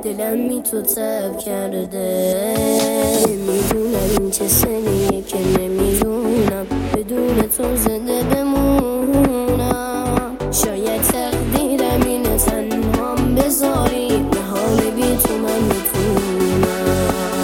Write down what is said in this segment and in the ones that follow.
دلم بی تو تب کرده. میدونم این چه سنیه که نمیدونم بدون تو زنده بمونم. شاید تقدیرم اینه تنهام بذاری به حال بی تو من میتونم.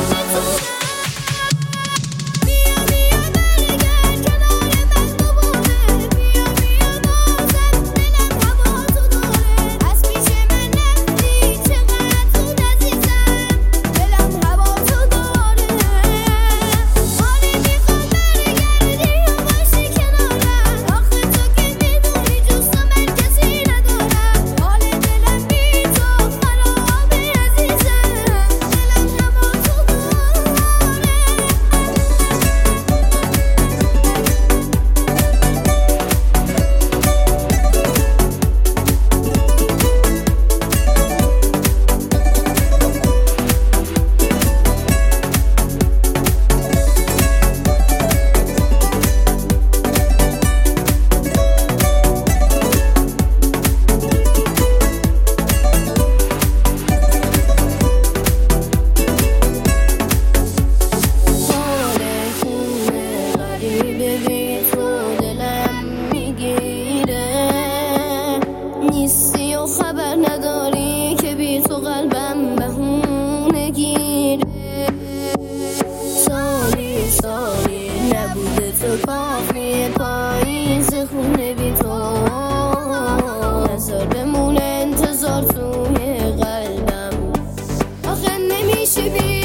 نیستی و خبر نداری که بی تو قلبم بهونه گیره. سالی نبوده تو کافیه پاییز خونه بی تو. نظر بمونه انتظار توی قلبم آخه نمیشه بی